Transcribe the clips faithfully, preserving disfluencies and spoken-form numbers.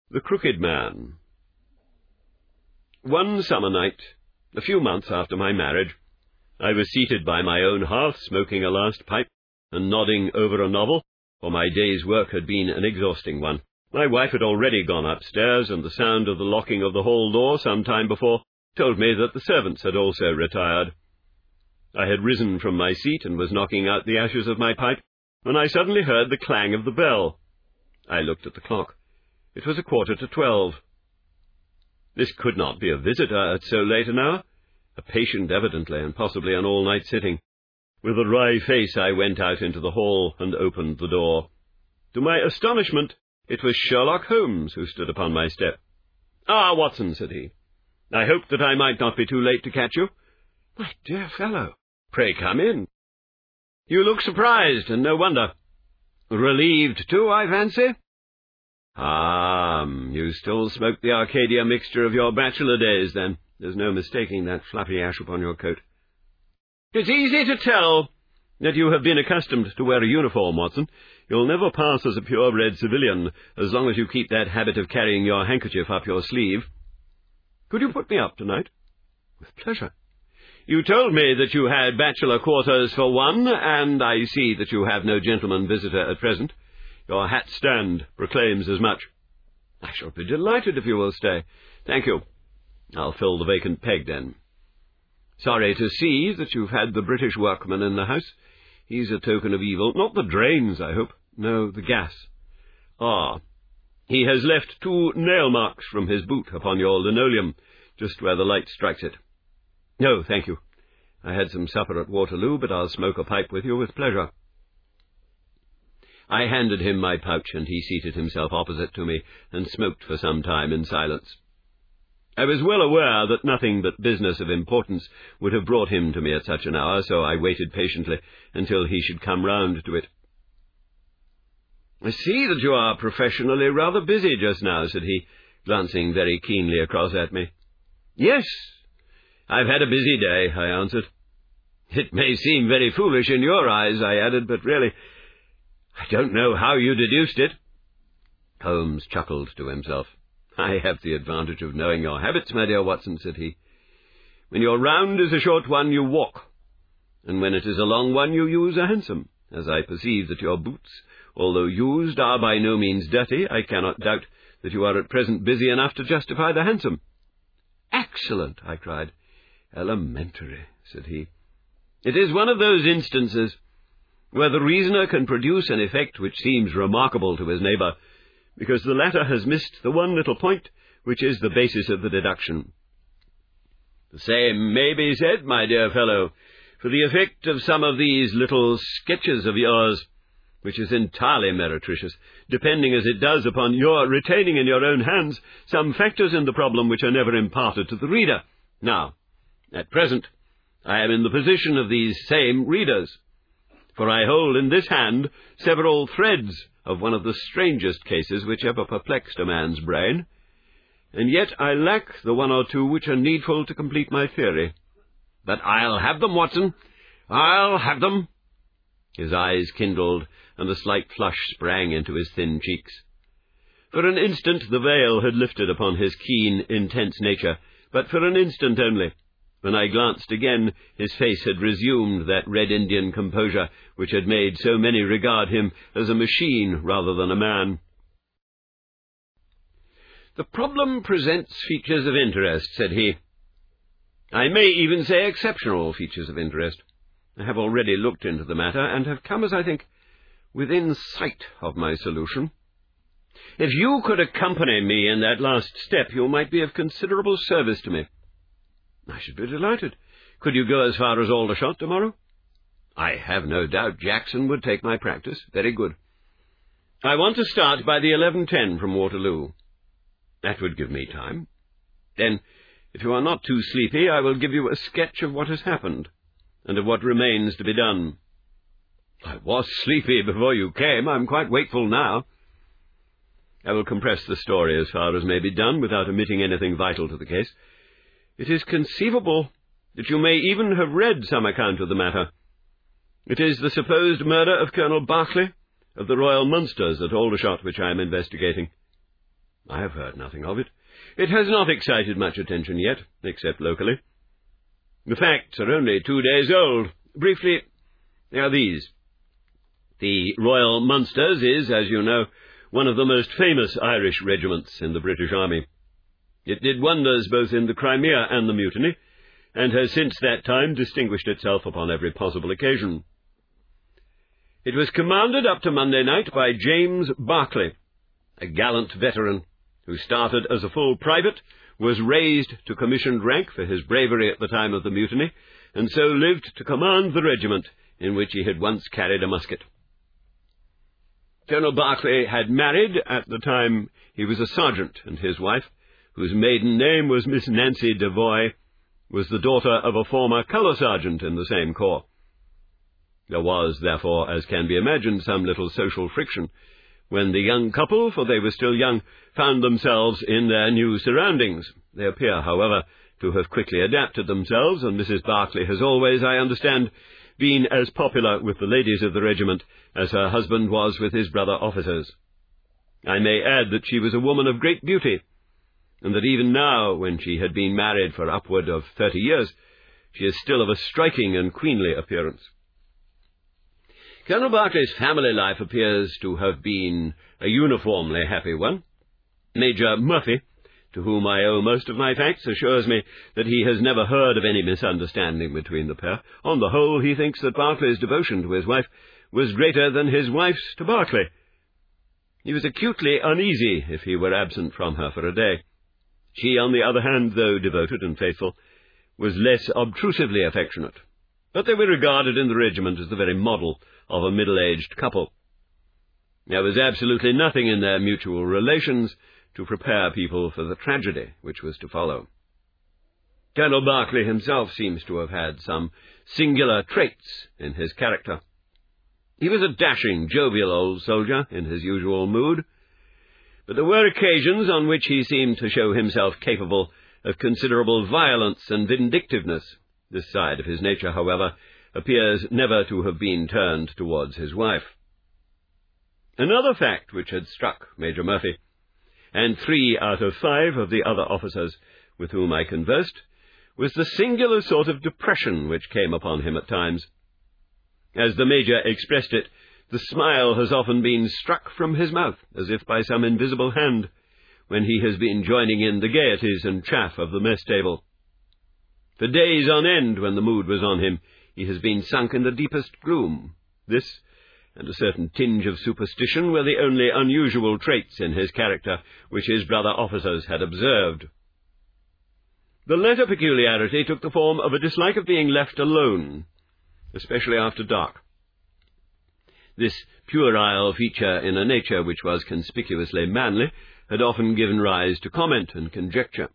The Crooked Man. One summer night, a few months after my marriage, I was seated by my own hearth, smoking a last pipe and nodding over a novel, for my day's work had been an exhausting one. My wife had already gone upstairs, and the sound of the locking of the hall door some time before told me that the servants had also retired. I had risen from my seat and was knocking out the ashes of my pipe, when I suddenly heard the clang of the bell. I looked at the clock. It was a quarter to twelve. This could not be a visitor at so late an hour, a patient evidently, and possibly an all-night sitting. With a wry face I went out into the hall and opened the door. To my astonishment, it was Sherlock Holmes who stood upon my step. "Ah, Watson," said he, "I hoped that I might not be too late to catch you." "My dear fellow, pray come in. You look surprised, and no wonder. Relieved, too, I fancy?" "Ah, you still smoke the Arcadia mixture of your bachelor days, then. There's no mistaking that fluffy ash upon your coat." "It's easy to tell that you have been accustomed to wear a uniform, Watson. You'll never pass as a purebred civilian as long as you keep that habit of carrying your handkerchief up your sleeve. Could you put me up tonight?" "With pleasure. You told me that you had bachelor quarters for one, and I see that you have no gentleman visitor at present. Your hat stand proclaims as much." "I shall be delighted if you will stay." "Thank you. I'll fill the vacant peg, then." "Sorry to see that you've had the British workman in the house. He's a token of evil. Not the drains, I hope. No, the gas." "Ah, he has left two nail marks from his boot upon your linoleum, just where the light strikes it." "No, thank you. I had some supper at Waterloo, but I'll smoke a pipe with you with pleasure." I handed him my pouch, and he seated himself opposite to me and smoked for some time in silence. I was well aware that nothing but business of importance would have brought him to me at such an hour, so I waited patiently until he should come round to it. "I see that you are professionally rather busy just now," said he, glancing very keenly across at me. "Yes, I've had a busy day," I answered. "It may seem very foolish in your eyes," I added, "but really, I don't know how you deduced it." Holmes chuckled to himself. "I have the advantage of knowing your habits, my dear Watson," said he. "When your round is a short one, you walk, and when it is a long one, you use a hansom. As I perceive that your boots, although used, are by no means dirty, I cannot doubt that you are at present busy enough to justify the hansom." "Excellent!" I cried. "Elementary," said he. "It is one of those instances where the reasoner can produce an effect which seems remarkable to his neighbour, because the latter has missed the one little point which is the basis of the deduction. The same may be said, my dear fellow, for the effect of some of these little sketches of yours, which is entirely meretricious, depending as it does upon your retaining in your own hands some factors in the problem which are never imparted to the reader. Now, at present, I am in the position of these same readers, for I hold in this hand several threads of one of the strangest cases which ever perplexed a man's brain, and yet I lack the one or two which are needful to complete my theory. But I'll have them, Watson. I'll have them." His eyes kindled, and a slight flush sprang into his thin cheeks. For an instant the veil had lifted upon his keen, intense nature, but for an instant only. When I glanced again, his face had resumed that Red Indian composure which had made so many regard him as a machine rather than a man. "The problem presents features of interest," said he. "I may even say exceptional features of interest. I have already looked into the matter, and have come, as I think, within sight of my solution. If you could accompany me in that last step, you might be of considerable service to me." "I should be delighted. Could you go as far as Aldershot tomorrow?" "I have no doubt Jackson would take my practice. Very good. I want to start by the eleven ten from Waterloo." "That would give me time. Then, if you are not too sleepy, I will give you a sketch of what has happened, and of what remains to be done." "I was sleepy before you came. I'm quite wakeful now." "I will compress the story as far as may be done, without omitting anything vital to the case. It is conceivable that you may even have read some account of the matter. It is the supposed murder of Colonel Berkeley, of the Royal Munsters at Aldershot, which I am investigating." "I have heard nothing of it. It has not excited much attention yet, except locally. The facts are only two days old. Briefly, they are these. The Royal Munsters is, as you know, one of the most famous Irish regiments in the British Army. It did wonders both in the Crimea and the Mutiny, and has since that time distinguished itself upon every possible occasion. It was commanded up to Monday night by James Berkeley, a gallant veteran, who started as a full private, was raised to commissioned rank for his bravery at the time of the Mutiny, and so lived to command the regiment in which he had once carried a musket. Colonel Berkeley had married at the time he was a sergeant, and his wife, whose maiden name was Miss Nancy Devoy, was the daughter of a former colour sergeant in the same corps. There was, therefore, as can be imagined, some little social friction when the young couple, for they were still young, found themselves in their new surroundings. They appear, however, to have quickly adapted themselves, and Missus Berkeley has always, I understand, been as popular with the ladies of the regiment as her husband was with his brother officers. I may add that she was a woman of great beauty, and that even now, when she had been married for upward of thirty years, she is still of a striking and queenly appearance. Colonel Berkeley's family life appears to have been a uniformly happy one. Major Murphy, to whom I owe most of my facts, assures me that he has never heard of any misunderstanding between the pair. On the whole, he thinks that Berkeley's devotion to his wife was greater than his wife's to Berkeley. He was acutely uneasy if he were absent from her for a day. She, on the other hand, though devoted and faithful, was less obtrusively affectionate. But they were regarded in the regiment as the very model of a middle-aged couple. There was absolutely nothing in their mutual relations to prepare people for the tragedy which was to follow. Colonel Berkeley himself seems to have had some singular traits in his character. He was a dashing, jovial old soldier in his usual mood, but there were occasions on which he seemed to show himself capable of considerable violence and vindictiveness. This side of his nature, however, appears never to have been turned towards his wife. Another fact which had struck Major Murphy, and three out of five of the other officers with whom I conversed, was the singular sort of depression which came upon him at times. As the Major expressed it, the smile has often been struck from his mouth, as if by some invisible hand, when he has been joining in the gaieties and chaff of the mess table. For days on end, when the mood was on him, he has been sunk in the deepest gloom. This, and a certain tinge of superstition, were the only unusual traits in his character which his brother officers had observed. The latter peculiarity took the form of a dislike of being left alone, especially after dark. This puerile feature in a nature which was conspicuously manly had often given rise to comment and conjecture.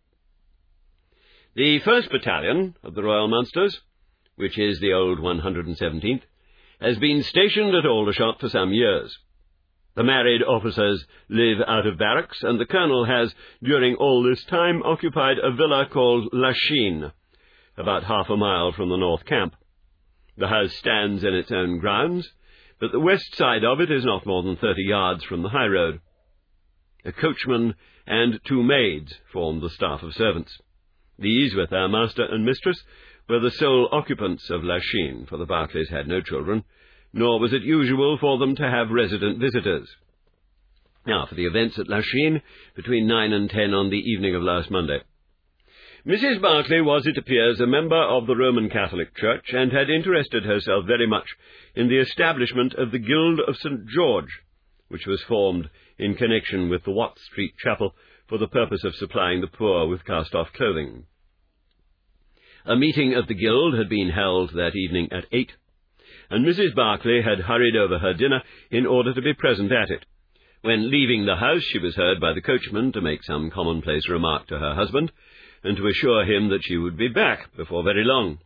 The first Battalion of the Royal Munsters, which is the old one hundred seventeenth, has been stationed at Aldershot for some years. The married officers live out of barracks, and the colonel has, during all this time, occupied a villa called Lachine, about half a mile from the North Camp. The house stands in its own grounds, but the west side of it is not more than thirty yards from the high road. A coachman and two maids formed the staff of servants. These, with their master and mistress, were the sole occupants of Lachine, for the Berkeleys had no children, nor was it usual for them to have resident visitors. Now, for the events at Lachine, between nine and ten on the evening of last Monday. Missus Berkeley was, it appears, a member of the Roman Catholic Church, and had interested herself very much in the establishment of the Guild of Saint George, which was formed in connection with the Watt Street Chapel for the purpose of supplying the poor with cast-off clothing. A meeting of the Guild had been held that evening at eight, and Missus Berkeley had hurried over her dinner in order to be present at it. When leaving the house, she was heard by the coachman to make some commonplace remark to her husband, and to assure him that she would be back before very long.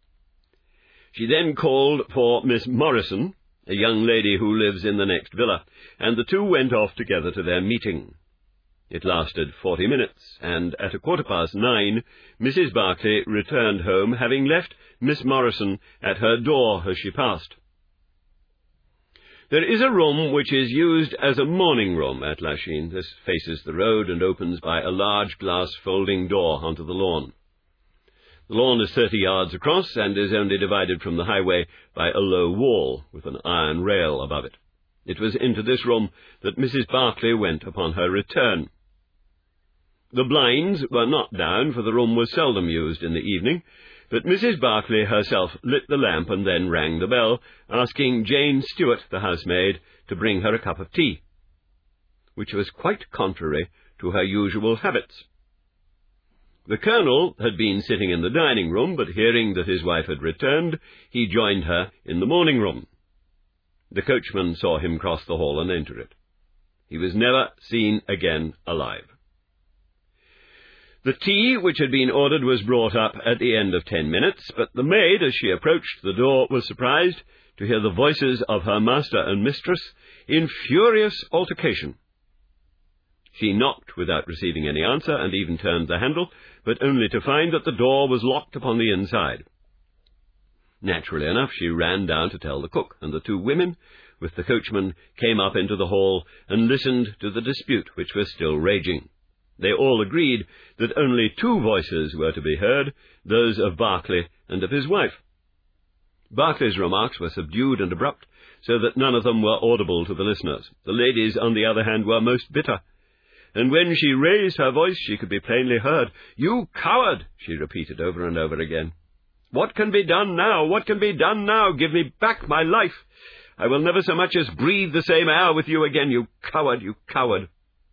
She then called for Miss Morrison, a young lady who lives in the next villa, and the two went off together to their meeting. It lasted forty minutes, and at a quarter past nine, Missus Berkeley returned home, having left Miss Morrison at her door as she passed. There is a room which is used as a morning room at Lachine. This faces the road and opens by a large glass folding door onto the lawn. The lawn is thirty yards across and is only divided from the highway by a low wall with an iron rail above it. It was into this room that Missus Barclay went upon her return. The blinds were not down, for the room was seldom used in the evening, but Missus Barclay herself lit the lamp and then rang the bell, asking Jane Stewart, the housemaid, to bring her a cup of tea, which was quite contrary to her usual habits. The Colonel had been sitting in the dining-room, but hearing that his wife had returned, he joined her in the morning-room. The coachman saw him cross the hall and enter it. He was never seen again alive. The tea which had been ordered was brought up at the end of ten minutes, but the maid, as she approached the door, was surprised to hear the voices of her master and mistress in furious altercation. She knocked without receiving any answer, and even turned the handle, but only to find that the door was locked upon the inside. Naturally enough, she ran down to tell the cook, and the two women, with the coachman, came up into the hall and listened to the dispute which was still raging. They all agreed that only two voices were to be heard, those of Barclay and of his wife. Barclay's remarks were subdued and abrupt, so that none of them were audible to the listeners. The ladies, on the other hand, were most bitter, and when she raised her voice she could be plainly heard. "You coward!" she repeated over and over again. "What can be done now? What can be done now? Give me back my life. I will never so much as breathe the same air with you again, you coward, you coward."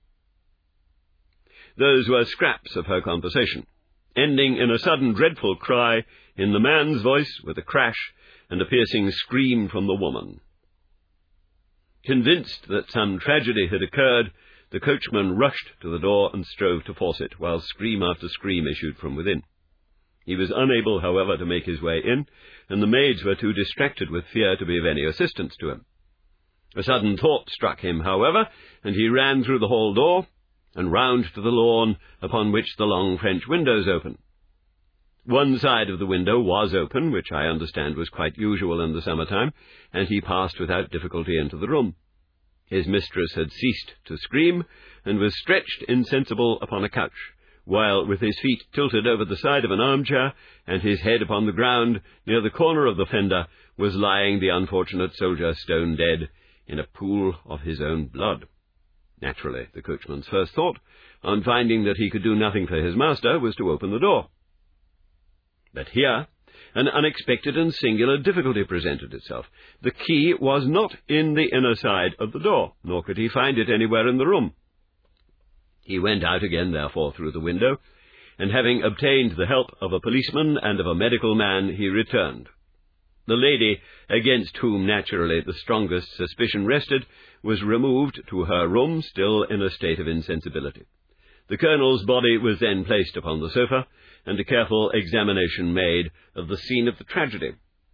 Those were scraps of her conversation, ending in a sudden dreadful cry in the man's voice, with a crash and a piercing scream from the woman. Convinced that some tragedy had occurred, the coachman rushed to the door and strove to force it, while scream after scream issued from within. He was unable, however, to make his way in, and the maids were too distracted with fear to be of any assistance to him. A sudden thought struck him, however, and he ran through the hall door and round to the lawn, upon which the long French windows open. One side of the window was open, which I understand was quite usual in the summer-time, and he passed without difficulty into the room. His mistress had ceased to scream, and was stretched insensible upon a couch, while, with his feet tilted over the side of an armchair, and his head upon the ground, near the corner of the fender, was lying the unfortunate soldier stone dead, in a pool of his own blood. Naturally, the coachman's first thought, on finding that he could do nothing for his master, was to open the door. But here an unexpected and singular difficulty presented itself. The key was not in the inner side of the door, nor could he find it anywhere in the room. He went out again, therefore, through the window, and having obtained the help of a policeman and of a medical man, he returned. The lady, against whom naturally the strongest suspicion rested, was removed to her room, still in a state of insensibility. The Colonel's body was then placed upon the sofa, and a careful examination made of the scene of the tragedy.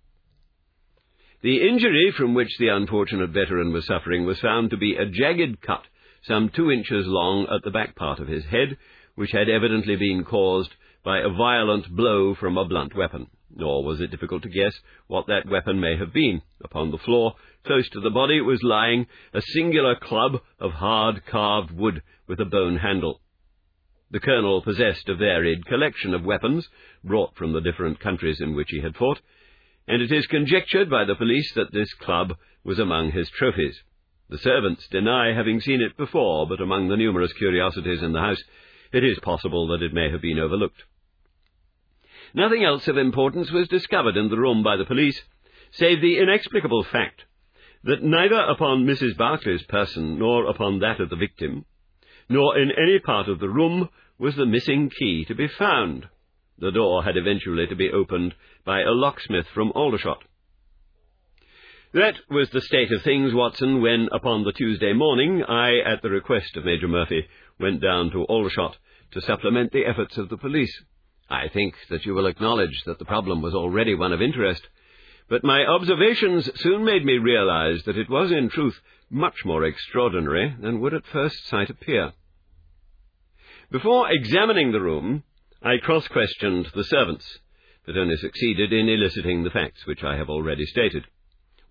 The injury from which the unfortunate veteran was suffering was found to be a jagged cut, some two inches long, at the back part of his head, which had evidently been caused by a violent blow from a blunt weapon. Nor was it difficult to guess what that weapon may have been. Upon the floor, close to the body, was lying a singular club of hard carved wood with a bone handle. The Colonel possessed a varied collection of weapons, brought from the different countries in which he had fought, and it is conjectured by the police that this club was among his trophies. The servants deny having seen it before, but among the numerous curiosities in the house, it is possible that it may have been overlooked. Nothing else of importance was discovered in the room by the police, save the inexplicable fact that neither upon Missus Barclay's person nor upon that of the victim, nor in any part of the room, was the missing key to be found. The door had eventually to be opened by a locksmith from Aldershot. That was the state of things, Watson, when, upon the Tuesday morning, I, at the request of Major Murphy, went down to Aldershot to supplement the efforts of the police. I think that you will acknowledge that the problem was already one of interest, but my observations soon made me realize that it was in truth much more extraordinary than would at first sight appear. Before examining the room, I cross-questioned the servants, but only succeeded in eliciting the facts which I have already stated.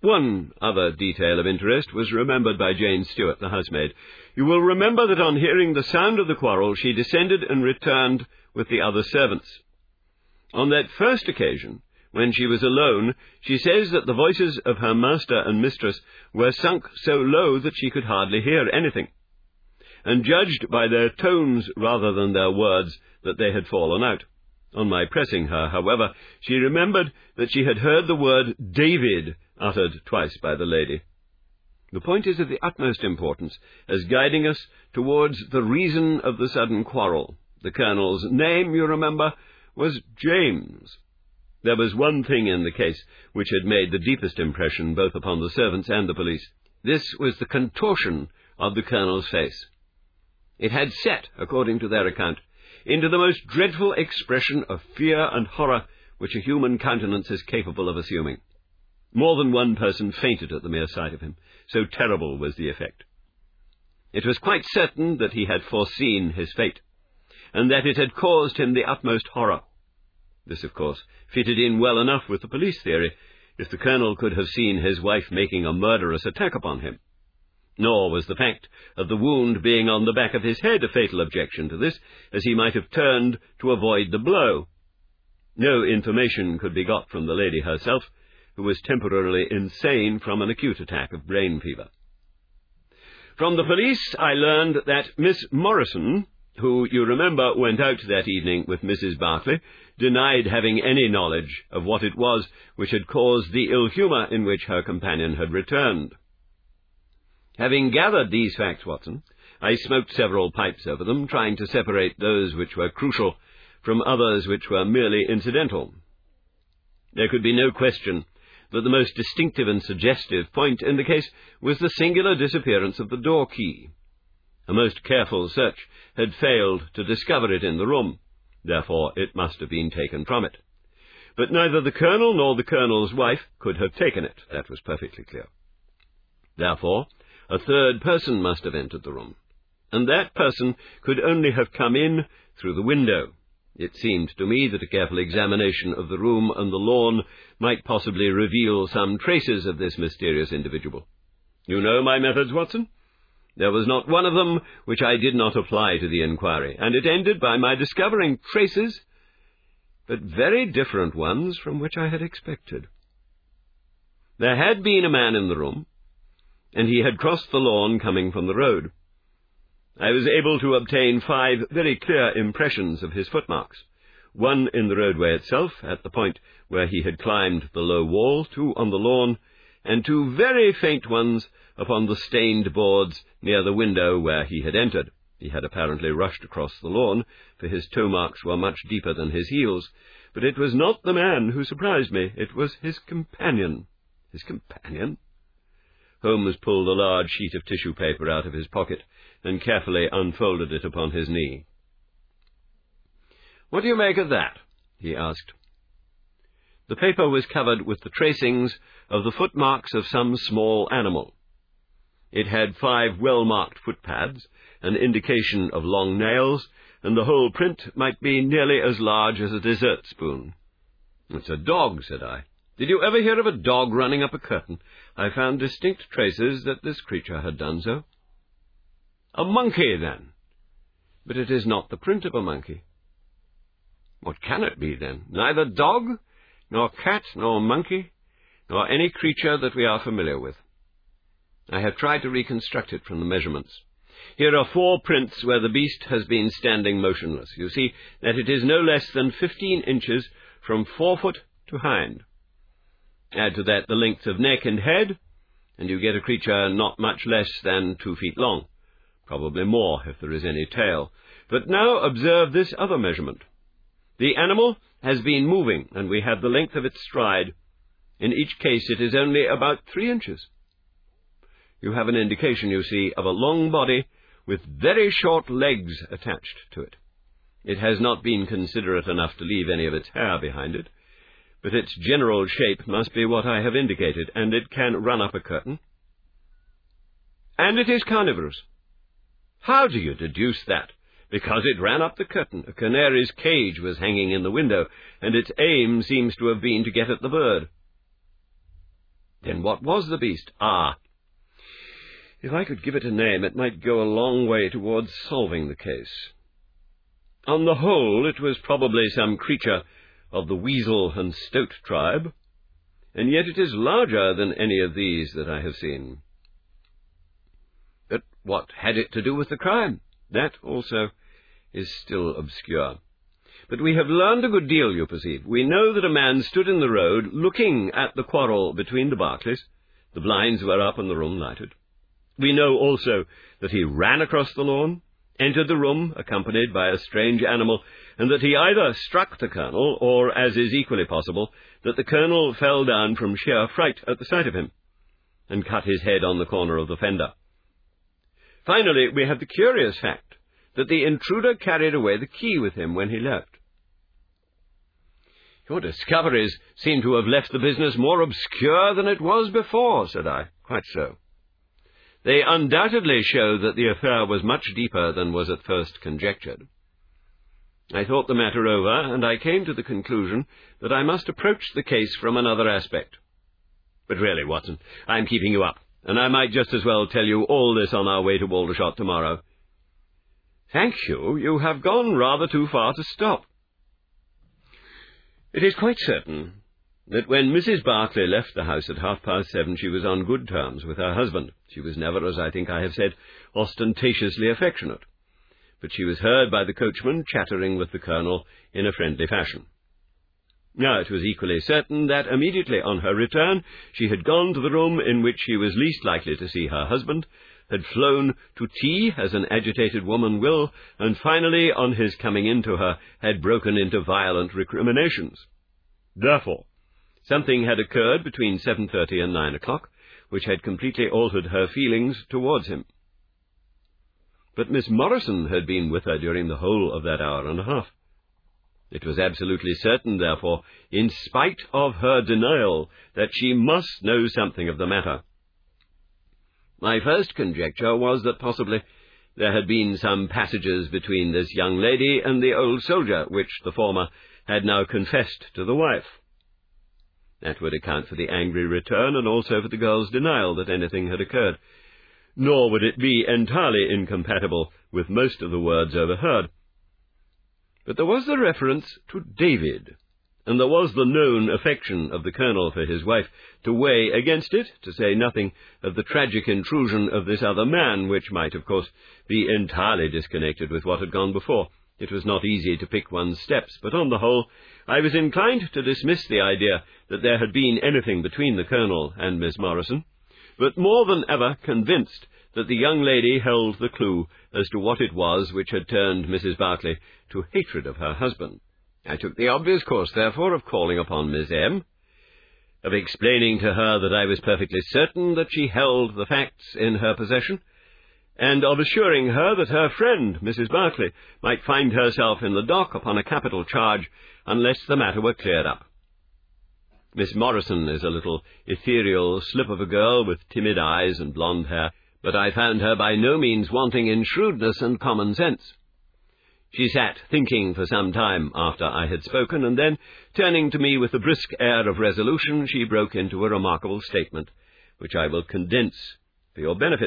One other detail of interest was remembered by Jane Stewart, the housemaid. You will remember that on hearing the sound of the quarrel, she descended and returned with the other servants. On that first occasion, when she was alone, she says that the voices of her master and mistress were sunk so low that she could hardly hear anything, and judged by their tones rather than their words that they had fallen out. On my pressing her, however, she remembered that she had heard the word David uttered twice by the lady. The point is of the utmost importance as guiding us towards the reason of the sudden quarrel. The Colonel's name, you remember, was James. There was one thing in the case which had made the deepest impression both upon the servants and the police. This was the contortion of the Colonel's face. It had set, according to their account, into the most dreadful expression of fear and horror which a human countenance is capable of assuming. More than one person fainted at the mere sight of him, so terrible was the effect. It was quite certain that he had foreseen his fate, and that it had caused him the utmost horror. This, of course, fitted in well enough with the police theory, if the Colonel could have seen his wife making a murderous attack upon him. Nor was the fact of the wound being on the back of his head a fatal objection to this, as he might have turned to avoid the blow. No information could be got from the lady herself, who was temporarily insane from an acute attack of brain fever. From the police I learned that Miss Morrison, who, you remember, went out that evening with Missus Berkeley, denied having any knowledge of what it was which had caused the ill humour in which her companion had returned. Having gathered these facts, Watson, I smoked several pipes over them, trying to separate those which were crucial from others which were merely incidental. There could be no question that the most distinctive and suggestive point in the case was the singular disappearance of the door key. A most careful search had failed to discover it in the room, therefore it must have been taken from it. But neither the Colonel nor the Colonel's wife could have taken it, that was perfectly clear. Therefore, a third person must have entered the room, and that person could only have come in through the window. It seemed to me that a careful examination of the room and the lawn might possibly reveal some traces of this mysterious individual. You know my methods, Watson? There was not one of them which I did not apply to the inquiry, and it ended by my discovering traces, but very different ones from which I had expected. There had been a man in the room, and he had crossed the lawn coming from the road. I was able to obtain five very clear impressions of his footmarks, one in the roadway itself, at the point where he had climbed the low wall, two on the lawn, and two very faint ones upon the stained boards near the window where he had entered. He had apparently rushed across the lawn, for his toe marks were much deeper than his heels. But it was not the man who surprised me, it was his companion. His companion? Holmes pulled a large sheet of tissue paper out of his pocket and carefully unfolded it upon his knee. "What do you make of that?" he asked. The paper was covered with the tracings of the footmarks of some small animal. It had five well-marked footpads, an indication of long nails, and the whole print might be nearly as large as a dessert spoon. "It's a dog," said I. "Did you ever hear of a dog running up a curtain? I found distinct traces that this creature had done so." "A monkey, then?" "But it is not the print of a monkey." "What can it be, then? Neither dog, nor cat, nor monkey, nor any creature that we are familiar with. I have tried to reconstruct it from the measurements. Here are four prints where the beast has been standing motionless. You see that it is no less than fifteen inches from forefoot to hind. Add to that the length of neck and head, and you get a creature not much less than two feet long, probably more if there is any tail. But now observe this other measurement. The animal has been moving, and we have the length of its stride. In each case it is only about three inches. You have an indication, you see, of a long body with very short legs attached to it. It has not been considerate enough to leave any of its hair behind it, but its general shape must be what I have indicated, and it can run up a curtain. And it is carnivorous. How do you deduce that? Because it ran up the curtain. A canary's cage was hanging in the window, and its aim seems to have been to get at the bird." Then what was the beast? Ah! If I could give it a name, it might go a long way towards solving the case. On the whole, it was probably some creature of the weasel and stoat tribe, and yet it is larger than any of these that I have seen. But what had it to do with the crime? That also is still obscure. But we have learned a good deal, you perceive. We know that a man stood in the road looking at the quarrel between the Barclays. The blinds were up and the room lighted. We know also that he ran across the lawn, entered the room accompanied by a strange animal, and that he either struck the Colonel, or, as is equally possible, that the Colonel fell down from sheer fright at the sight of him, and cut his head on the corner of the fender. Finally, we have the curious fact that the intruder carried away the key with him when he left. Your discoveries seem to have left the business more obscure than it was before, said I. Quite so. They undoubtedly show that the affair was much deeper than was at first conjectured. I thought the matter over, and I came to the conclusion that I must approach the case from another aspect. But really, Watson, I am keeping you up, and I might just as well tell you all this on our way to Aldershot tomorrow. Thank you. You have gone rather too far to stop. It is quite certain that when Missus Barclay left the house at half-past seven, she was on good terms with her husband. She was never, as I think I have said, ostentatiously affectionate, but she was heard by the coachman chattering with the Colonel in a friendly fashion. Now, it was equally certain that immediately on her return she had gone to the room in which she was least likely to see her husband, had flown to tea, as an agitated woman will, and finally, on his coming in to her, had broken into violent recriminations. Therefore, something had occurred between seven thirty and nine o'clock, which had completely altered her feelings towards him. But Miss Morrison had been with her during the whole of that hour and a half. It was absolutely certain, therefore, in spite of her denial, that she must know something of the matter. My first conjecture was that possibly there had been some passages between this young lady and the old soldier, which the former had now confessed to the wife. That would account for the angry return, and also for the girl's denial that anything had occurred. Nor would it be entirely incompatible with most of the words overheard. But there was the reference to David, and there was the known affection of the Colonel for his wife to weigh against it, to say nothing of the tragic intrusion of this other man, which might, of course, be entirely disconnected with what had gone before. It was not easy to pick one's steps, but on the whole, I was inclined to dismiss the idea that there had been anything between the Colonel and Miss Morrison, but more than ever convinced that the young lady held the clue as to what it was which had turned Missus Barclay to hatred of her husband. I took the obvious course, therefore, of calling upon Miss M., of explaining to her that I was perfectly certain that she held the facts in her possession, and of assuring her that her friend, Missus Barclay, might find herself in the dock upon a capital charge unless the matter were cleared up. Miss Morrison is a little ethereal slip of a girl with timid eyes and blonde hair, but I found her by no means wanting in shrewdness and common sense. She sat thinking for some time after I had spoken, and then, turning to me with a brisk air of resolution, she broke into a remarkable statement, which I will condense for your benefit.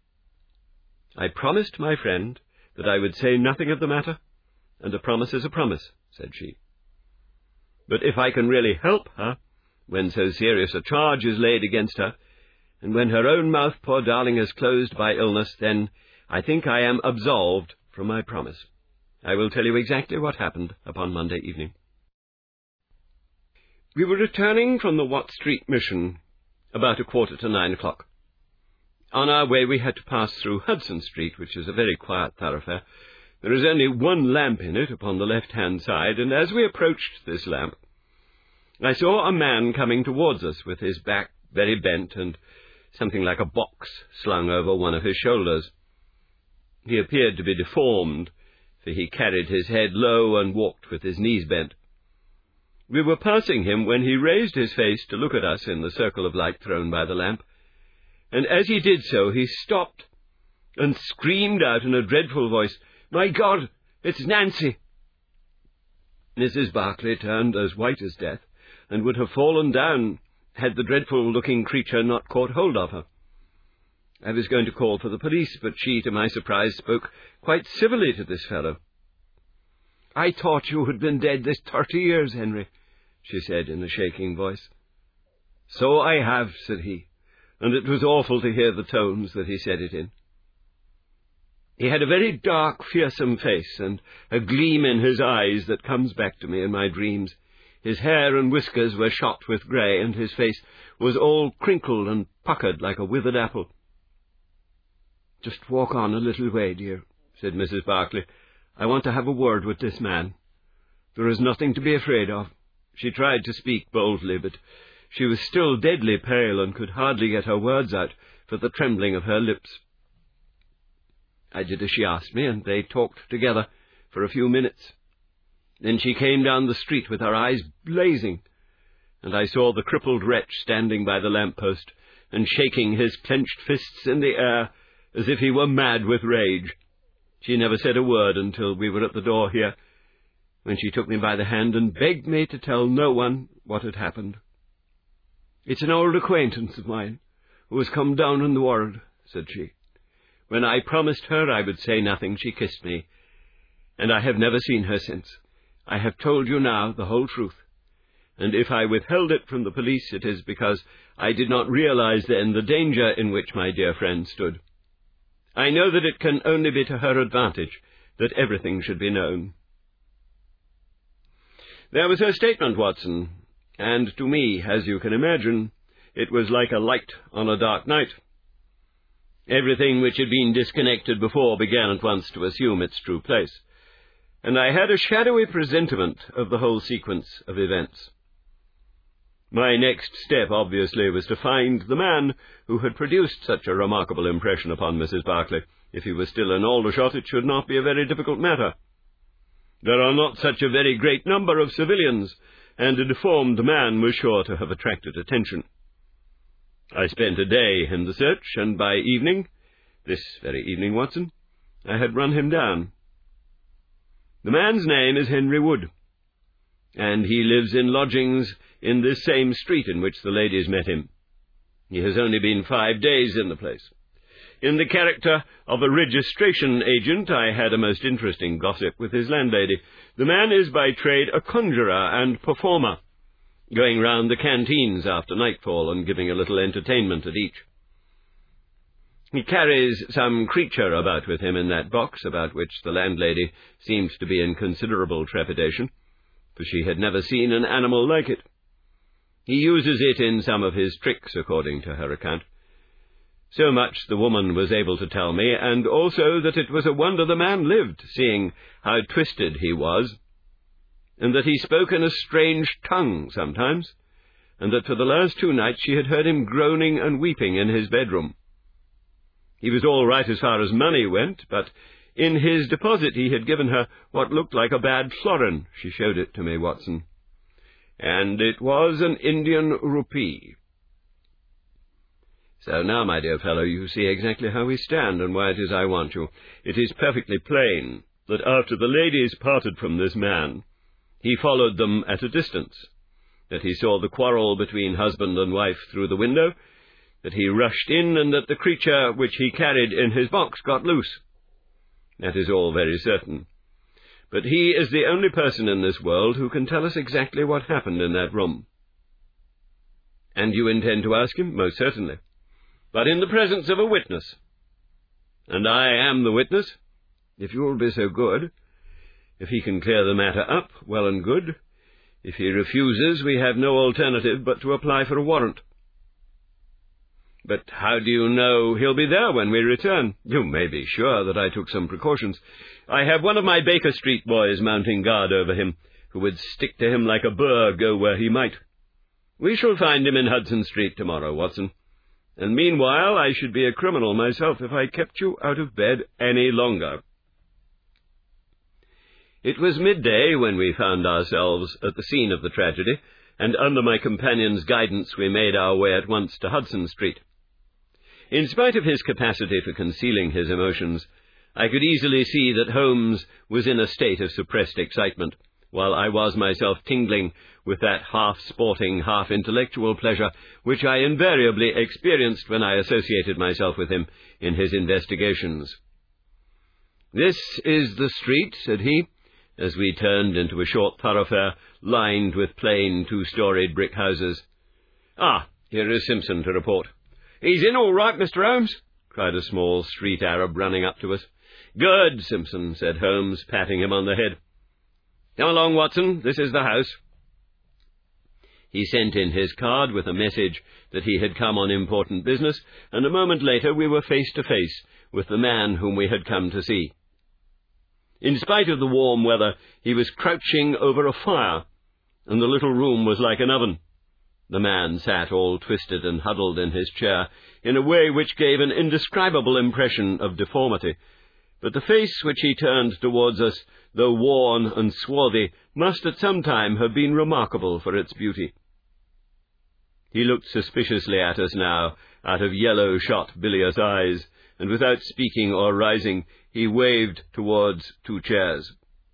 I promised my friend that I would say nothing of the matter, and a promise is a promise, said she. But if I can really help her, when so serious a charge is laid against her, and when her own mouth, poor darling, is closed by illness, then I think I am absolved from my promise. I will tell you exactly what happened upon Monday evening. We were returning from the Watt Street Mission about a quarter to nine o'clock. On our way we had to pass through Hudson Street, which is a very quiet thoroughfare. There is only one lamp in it upon the left-hand side, and as we approached this lamp, I saw a man coming towards us with his back very bent and something like a box slung over one of his shoulders. He appeared to be deformed, for he carried his head low and walked with his knees bent. We were passing him when he raised his face to look at us in the circle of light thrown by the lamp, and as he did so he stopped and screamed out in a dreadful voice, "My God, it's Nancy!" Missus Barclay turned as white as death, and would have fallen down had the dreadful-looking creature not caught hold of her. I was going to call for the police, but she, to my surprise, spoke quite civilly to this fellow. "I thought you had been dead this thirty years, Henry," she said in a shaking voice. "So I have," said he, and it was awful to hear the tones that he said it in. He had a very dark, fearsome face, and a gleam in his eyes that comes back to me in my dreams. His hair and whiskers were shot with grey, and his face was all crinkled and puckered like a withered apple. "Just walk on a little way, dear," said Missus Barclay. "I want to have a word with this man. There is nothing to be afraid of." She tried to speak boldly, but she was still deadly pale and could hardly get her words out for the trembling of her lips. I did as she asked me, and they talked together for a few minutes. Then she came down the street with her eyes blazing, and I saw the crippled wretch standing by the lamp-post and shaking his clenched fists in the air as if he were mad with rage. She never said a word until we were at the door here, when she took me by the hand and begged me to tell no one what had happened. "It's an old acquaintance of mine who has come down in the world," said she. When I promised her I would say nothing, she kissed me, and I have never seen her since. I have told you now the whole truth, and if I withheld it from the police, it is because I did not realize then the danger in which my dear friend stood. I know that it can only be to her advantage that everything should be known. There was her statement, Watson, and to me, as you can imagine, it was like a light on a dark night. Everything which had been disconnected before began at once to assume its true place, and I had a shadowy presentiment of the whole sequence of events. My next step, obviously, was to find the man who had produced such a remarkable impression upon Missus Barclay. If he was still in Aldershot, it should not be a very difficult matter. There are not such a very great number of civilians, and a deformed man was sure to have attracted attention. I spent a day in the search, and by evening, this very evening, Watson, I had run him down. The man's name is Henry Wood, and he lives in lodgings in this same street in which the ladies met him. He has only been five days in the place. In the character of a registration agent, I had a most interesting gossip with his landlady. The man is by trade a conjurer and performer, going round the canteens after nightfall and giving a little entertainment at each. He carries some creature about with him in that box, about which the landlady seemed to be in considerable trepidation, for she had never seen an animal like it. He uses it in some of his tricks, according to her account. So much the woman was able to tell me, and also that it was a wonder the man lived, seeing how twisted he was, and that he spoke in a strange tongue sometimes, and that for the last two nights she had heard him groaning and weeping in his bedroom. He was all right as far as money went, but in his deposit he had given her what looked like a bad florin. She showed it to me, Watson. And it was an Indian rupee. So now, my dear fellow, you see exactly how we stand and why it is I want you. It is perfectly plain that after the ladies parted from this man, he followed them at a distance, that he saw the quarrel between husband and wife through the window, that he rushed in, and that the creature which he carried in his box got loose. That is all very certain. But he is the only person in this world who can tell us exactly what happened in that room. And you intend to ask him? Most certainly. But in the presence of a witness. And I am the witness, if you will be so good. If he can clear the matter up, well and good. If he refuses, we have no alternative but to apply for a warrant. But how do you know he'll be there when we return? You may be sure that I took some precautions. I have one of my Baker Street boys mounting guard over him, who would stick to him like a burr, go where he might. We shall find him in Hudson Street tomorrow, Watson. And meanwhile I should be a criminal myself if I kept you out of bed any longer. It was midday when we found ourselves at the scene of the tragedy, and under my companion's guidance we made our way at once to Hudson Street. In spite of his capacity for concealing his emotions, I could easily see that Holmes was in a state of suppressed excitement, while I was myself tingling with that half-sporting, half-intellectual pleasure which I invariably experienced when I associated myself with him in his investigations. "This is the street," said he, as we turned into a short thoroughfare lined with plain two-storied brick houses. "Ah, here is Simpson to report." "He's in all right, Mister Holmes," cried a small street Arab running up to us. "Good, Simpson," said Holmes, patting him on the head. "Come along, Watson, this is the house." He sent in his card with a message that he had come on important business, and a moment later we were face to face with the man whom we had come to see. In spite of the warm weather, he was crouching over a fire, and the little room was like an oven. The man sat all twisted and huddled in his chair, in a way which gave an indescribable impression of deformity, but the face which he turned towards us, though worn and swarthy, must at some time have been remarkable for its beauty. He looked suspiciously at us now, out of yellow-shot bilious eyes, and without speaking or rising, he waved towards two chairs.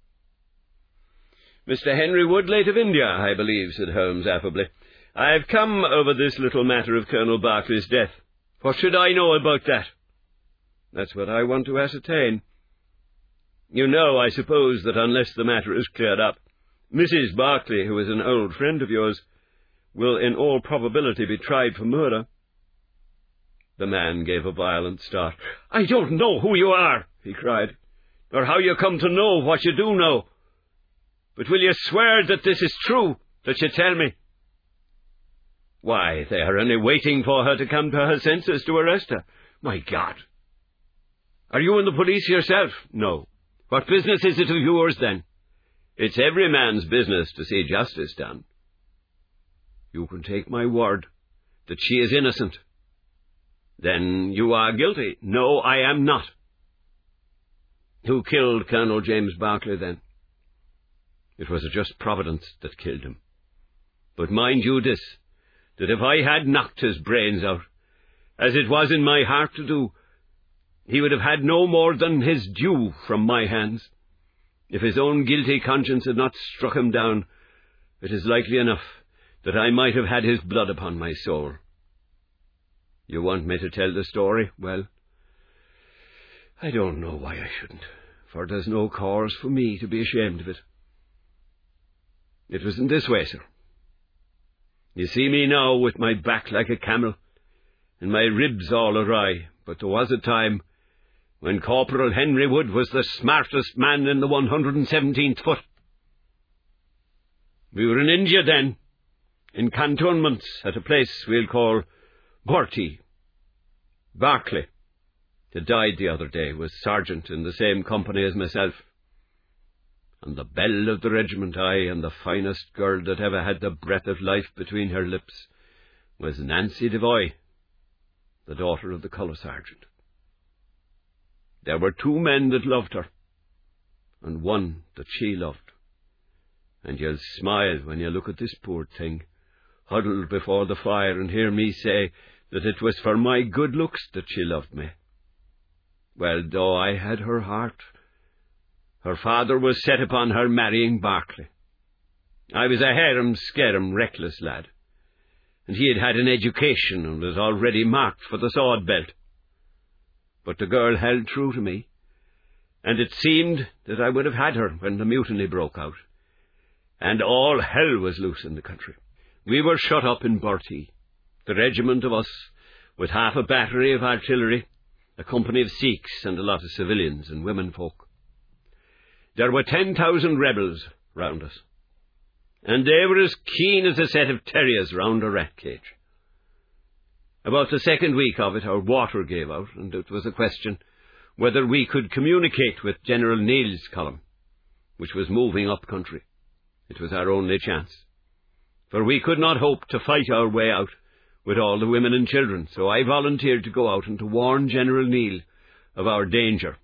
"Mister Henry Wood, late of India, I believe," said Holmes affably. "I have come over this little matter of Colonel Berkeley's death." "What should I know about that?" "That's what I want to ascertain. You know, I suppose, that unless the matter is cleared up, Missus Berkeley, who is an old friend of yours, will in all probability be tried for murder." The man gave a violent start. "I don't know who you are," he cried, "or how you come to know what you do know. But will you swear that this is true, that you tell me?" "Why, they are only waiting for her to come to her senses to arrest her." "My God! Are you in the police yourself?" "No." "What business is it of yours, then?" "It's every man's business to see justice done." "You can take my word that she is innocent." "Then you are guilty." "No, I am not." "Who killed Colonel James Berkeley, then?" "It was a just providence that killed him. But mind you this, that if I had knocked his brains out, as it was in my heart to do, he would have had no more than his due from my hands. If his own guilty conscience had not struck him down, it is likely enough that I might have had his blood upon my soul. You want me to tell the story? Well, I don't know why I shouldn't, for there's no cause for me to be ashamed of it. It was in this way, sir. You see me now with my back like a camel, and my ribs all awry, but there was a time when Corporal Henry Wood was the smartest man in the one hundred and seventeenth foot. We were in India then, in cantonments at a place we'll call Borty. Berkeley, that died the other day, was sergeant in the same company as myself. And the belle of the regiment, aye, and the finest girl that ever had the breath of life between her lips, was Nancy Devoy, the daughter of the colour sergeant. There were two men that loved her, and one that she loved. And you'll smile when you look at this poor thing, huddled before the fire, and hear me say that it was for my good looks that she loved me. Well, though I had her heart, her father was set upon her marrying Berkeley. I was a harum-scarum, reckless lad, and he had had an education and was already marked for the sword belt. But the girl held true to me, and it seemed that I would have had her when the mutiny broke out, and all hell was loose in the country. We were shut up in Borty, the regiment of us, with half a battery of artillery, a company of Sikhs, and a lot of civilians and women folk. There were ten thousand rebels round us, and they were as keen as a set of terriers round a rat cage. About the second week of it, our water gave out, and it was a question whether we could communicate with General Neill's column, which was moving up country. It was our only chance, for we could not hope to fight our way out with all the women and children, so I volunteered to go out and to warn General Neill of our danger.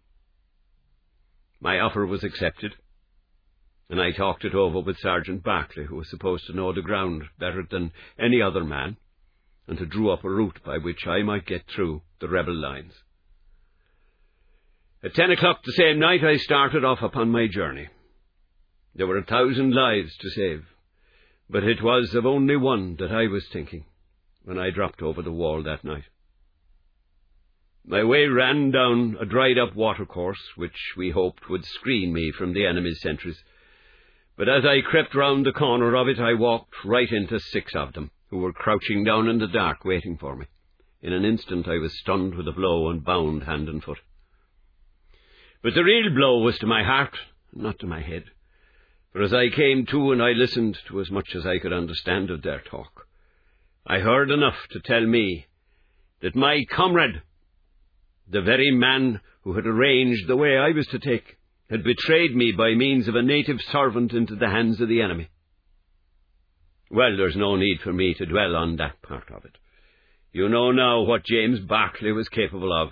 My offer was accepted, and I talked it over with Sergeant Berkeley, who was supposed to know the ground better than any other man, and to draw up a route by which I might get through the rebel lines. At ten o'clock the same night I started off upon my journey. There were a thousand lives to save, but it was of only one that I was thinking when I dropped over the wall that night. My way ran down a dried-up watercourse, which we hoped would screen me from the enemy's sentries. But as I crept round the corner of it, I walked right into six of them, who were crouching down in the dark waiting for me. In an instant I was stunned with a blow and bound hand and foot. But the real blow was to my heart, not to my head. For as I came to and I listened to as much as I could understand of their talk, I heard enough to tell me that my comrade, the very man who had arranged the way I was to take, had betrayed me by means of a native servant into the hands of the enemy. Well, there's no need for me to dwell on that part of it. You know now what James Barclay was capable of.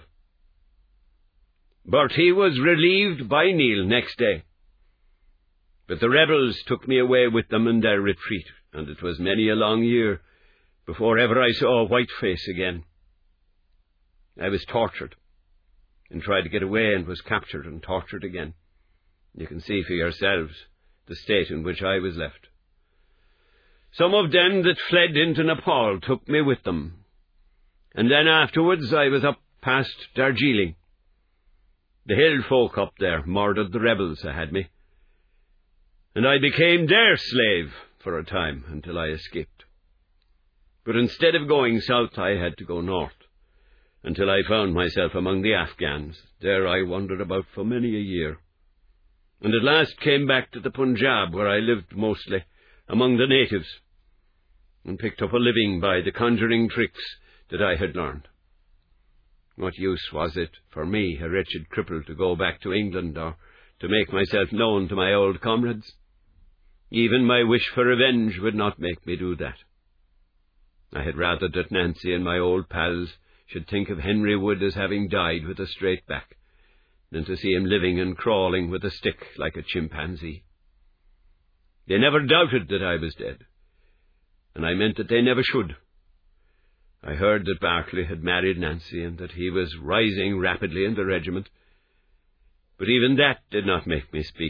But he was relieved by Neil next day. But the rebels took me away with them in their retreat, and it was many a long year before ever I saw a white face again. I was tortured, and tried to get away, and was captured and tortured again. You can see for yourselves the state in which I was left. Some of them that fled into Nepal took me with them, and then afterwards I was up past Darjeeling. The hill folk up there murdered the rebels that had me, and I became their slave for a time until I escaped. But instead of going south, I had to go north, until I found myself among the Afghans. There I wandered about for many a year, and at last came back to the Punjab, where I lived mostly among the natives, and picked up a living by the conjuring tricks that I had learned. What use was it for me, a wretched cripple, to go back to England, or to make myself known to my old comrades? Even my wish for revenge would not make me do that. I had rather that Nancy and my old pals should think of Henry Wood as having died with a straight back, than to see him living and crawling with a stick like a chimpanzee. They never doubted that I was dead, and I meant that they never should. I heard that Barclay had married Nancy, and that he was rising rapidly in the regiment, but even that did not make me speak.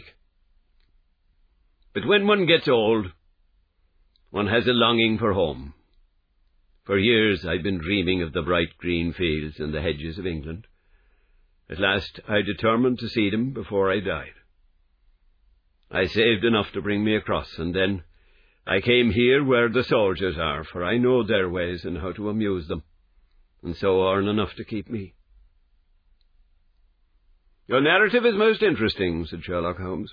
But when one gets old, one has a longing for home. For years I'd been dreaming of the bright green fields and the hedges of England. At last I determined to see them before I died. I saved enough to bring me across, and then I came here where the soldiers are, for I know their ways and how to amuse them, and so earn enough to keep me. Your narrative is most interesting, said Sherlock Holmes.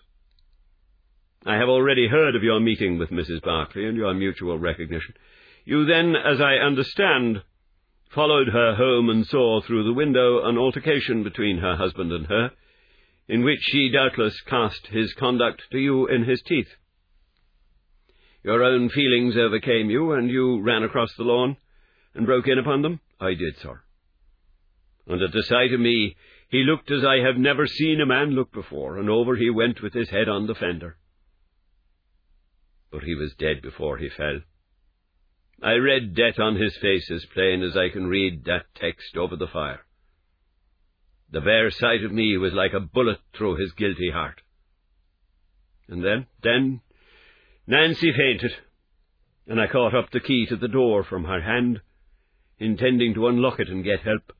I have already heard of your meeting with Missus Barclay and your mutual recognition. You then, as I understand, followed her home and saw through the window an altercation between her husband and her, in which she doubtless cast his conduct to you in his teeth. Your own feelings overcame you, and you ran across the lawn and broke in upon them? I did, sir. And at the sight of me, he looked as I have never seen a man look before, and over he went with his head on the fender. But he was dead before he fell. I read death on his face as plain as I can read that text over the fire. The bare sight of me was like a bullet through his guilty heart. And then, then, Nancy fainted, and I caught up the key to the door from her hand, intending to unlock it and get help.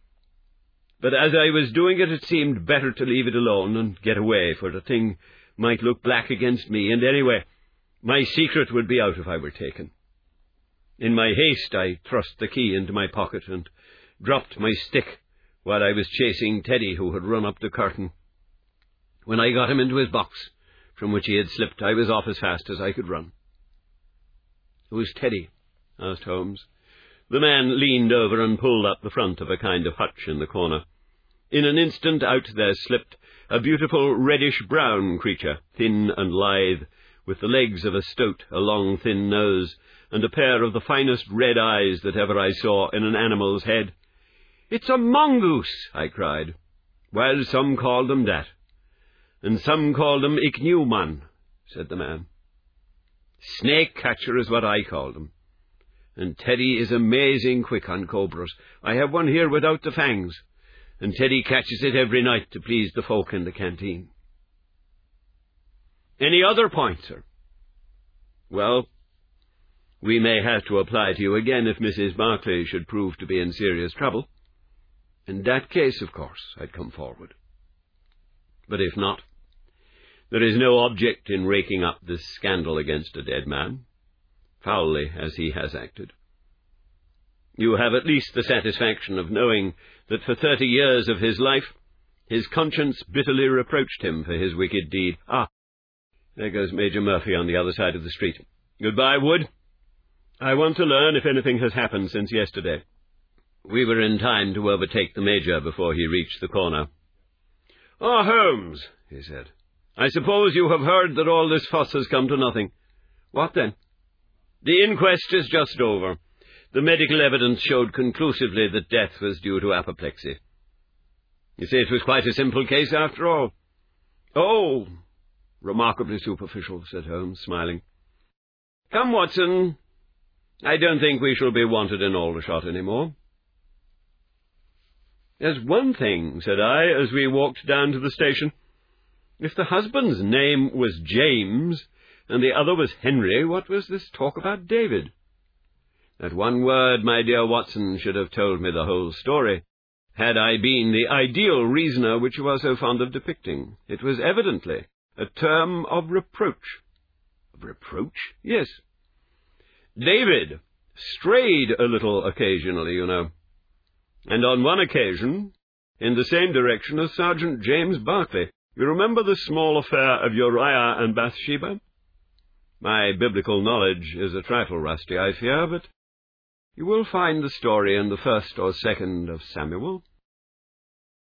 But as I was doing it, it seemed better to leave it alone and get away, for the thing might look black against me, and anyway, my secret would be out if I were taken. In my haste, I thrust the key into my pocket and dropped my stick while I was chasing Teddy, who had run up the curtain. When I got him into his box, from which he had slipped, I was off as fast as I could run. "Who's Teddy?" asked Holmes. The man leaned over and pulled up the front of a kind of hutch in the corner. In an instant out there slipped a beautiful reddish-brown creature, thin and lithe, with the legs of a stoat, a long thin nose, and a pair of the finest red eyes that ever I saw in an animal's head. "It's a mongoose," I cried. "Well, some called them that, and some called them ichneumon," said the man. "Snake-catcher is what I called them. And Teddy is amazing quick on cobras. I have one here without the fangs, and Teddy catches it every night to please the folk in the canteen." Any other point, sir? Well, we may have to apply to you again if Missus Barclay should prove to be in serious trouble. In that case, of course, I'd come forward. But if not, there is no object in raking up this scandal against a dead man, foully as he has acted. You have at least the satisfaction of knowing that for thirty years of his life, his conscience bitterly reproached him for his wicked deed. Ah, there goes Major Murphy on the other side of the street. Goodbye, Wood. I want to learn if anything has happened since yesterday. We were in time to overtake the Major before he reached the corner. Ah, Holmes, he said, I suppose you have heard that all this fuss has come to nothing. What then? The inquest is just over. The medical evidence showed conclusively that death was due to apoplexy. You see, it was quite a simple case after all. Oh, remarkably superficial, said Holmes, smiling. Come, Watson. I don't think we shall be wanted in Aldershot any more. There's one thing, said I, as we walked down to the station. If the husband's name was James, and the other was Henry, what was this talk about David? That one word, my dear Watson, should have told me the whole story, had I been the ideal reasoner which you are so fond of depicting. It was evidently a term of reproach. Of reproach? Yes. David strayed a little occasionally, you know. And on one occasion, in the same direction as Sergeant James Barclay. You remember the small affair of Uriah and Bathsheba? My biblical knowledge is a trifle rusty, I fear, but you will find the story in the first or second of Samuel.